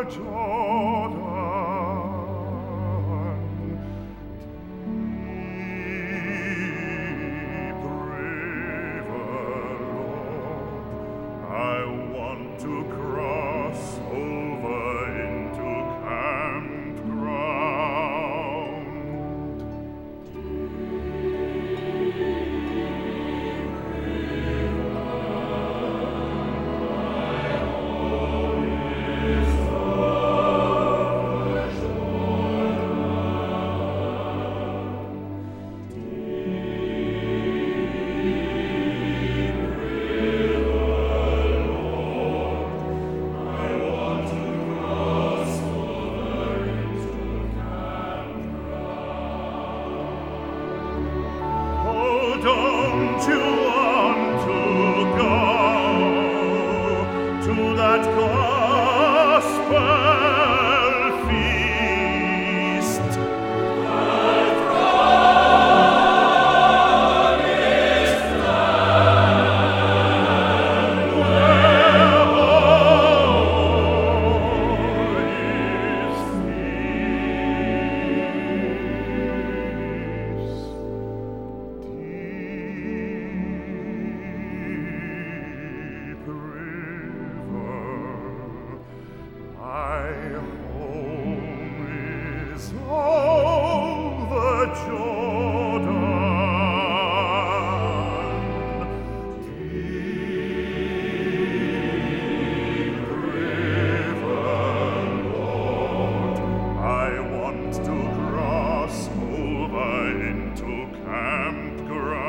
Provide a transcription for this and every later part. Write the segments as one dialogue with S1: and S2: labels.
S1: Don't you want to go to that gospel feast? The promised land where all is peace. Deep river, my home is over Jordan. Deep river, Lord, I want to cross over into campground.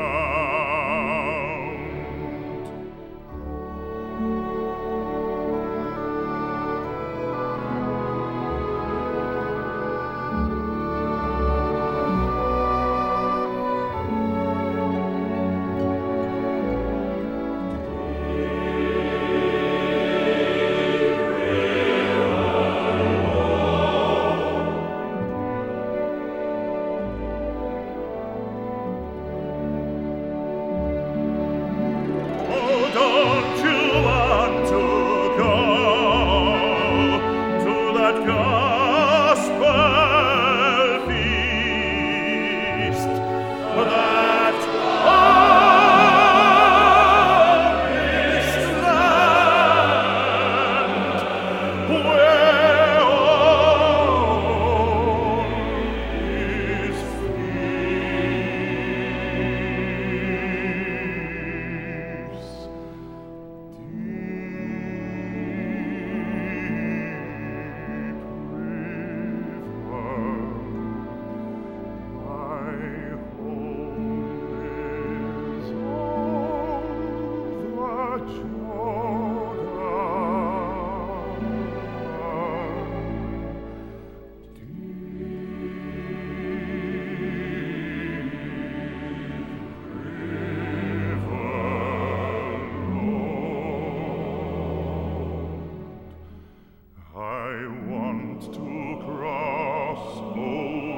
S1: Oh, don't you want to go to that gospel feast? That promised land where all is peace. I want to cross over